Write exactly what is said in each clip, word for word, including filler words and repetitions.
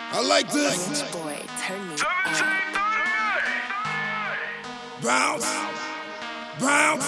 I like this. Boy, turn me up. Bounce, bounce,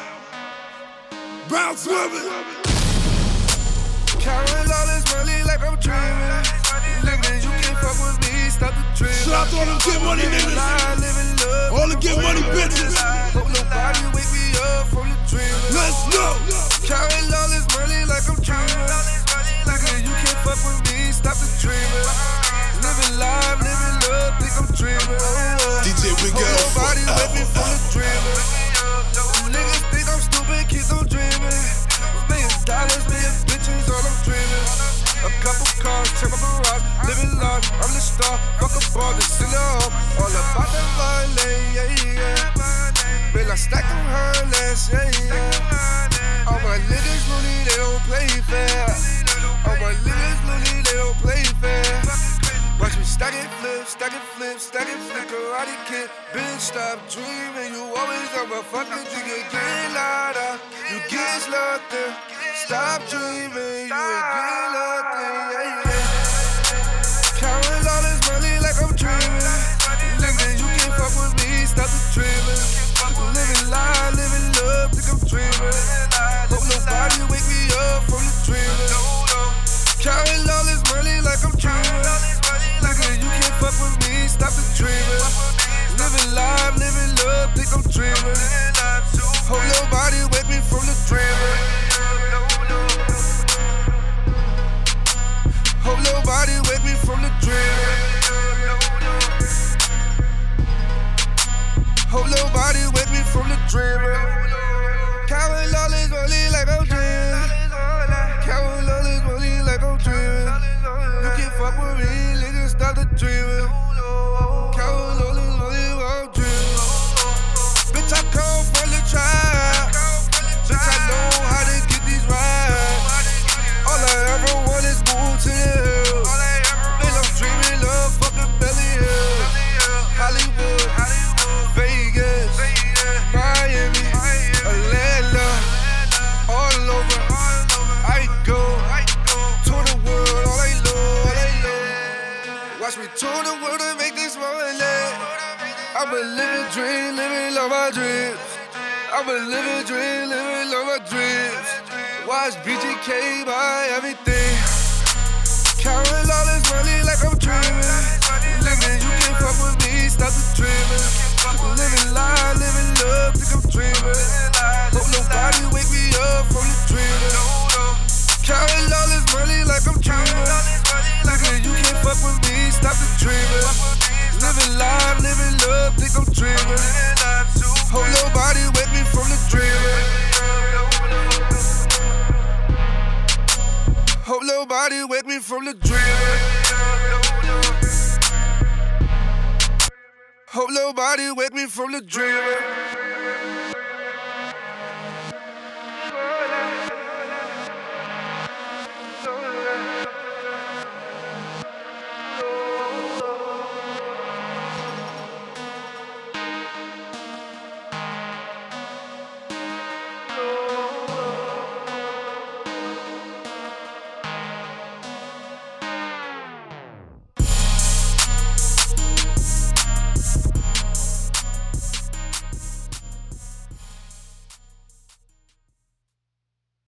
bounce with it. Counting all this money like I'm dreaming. Nigga, you can't fuck with me, stop the dreaming. Shout out to all them get money niggas, all the get money bitches. Hope nobody wake me up from the dreaming. Let's go. Counting all this money like I'm dreaming. Nigga, you can't fuck with me, stop the dreaming. Living life, living love, think I'm dreaming. Oh, D J Big L. Nobody wake me from the dreaming. Niggas think I'm stupid, keep on dreaming. Millions dollars, million bitches, all I'm dreaming. A couple cars, check my garage, living large. I'm the star, fuck a ball, just sing it up. All about that money, yeah, yeah. Man, I stack them hurless, yeah, yeah. All my niggas loony, they don't play fair. All my niggas loony, they don't play fair. Watch me stack it, flip, stack it, flip, stack it, flip, karate kid. Bitch, stop dreaming, you always have a fucking thing. You get louder, you get slaughter. Stop dreaming, you ain't get nothing, yeah, yeah. Counting all this money like I'm dreaming. Nigga, you can't fuck with me, stop the dreaming. Living life, living love, think I'm dreaming. Hope nobody wake me up from the dreaming. Counting all this money like I'm dreaming. Nigga, you can't fuck with me, stop the dreaming. Living life, living love, think I'm dreaming. Hope nobody wake me from the dreaming. Hope nobody wake me from the dreaming. Hope nobody wake me from the dreaming. Counting all this money like I'm dreaming. Counting all this money like I'm dreaming. You can't fuck with me, nigga, stop the dreaming. Counting all this money while I'm dreaming. Bitch, I come from the tribe. Bitch, I know how to get these rides. All I ever want is move to the hill. Bitch, I'm dreaming of fucking Belly Hill. Hollywood, Vegas, Miami, Atlanta, all over. I go, tour the world, all I know, all I know. Watch me tour the world and make this money. I'm a living dream, living all my dreams. I'm a living dream, living all my dreams. Watch B G K buy everything. Counting all this money like I'm dreaming. Nigga, you can't fuck with me, stop the dreaming. Living life, living love, think I'm dreaming. Hope nobody wake me up from the dreaming. Counting all this money like I'm dreaming. Nigga, you can't fuck with me, stop the dreaming. Living life, living love, think I'm dreaming. Hope nobody wake me from the dreaming. Hope nobody wake me from the dreaming. Hope nobody wake me from the dreaming.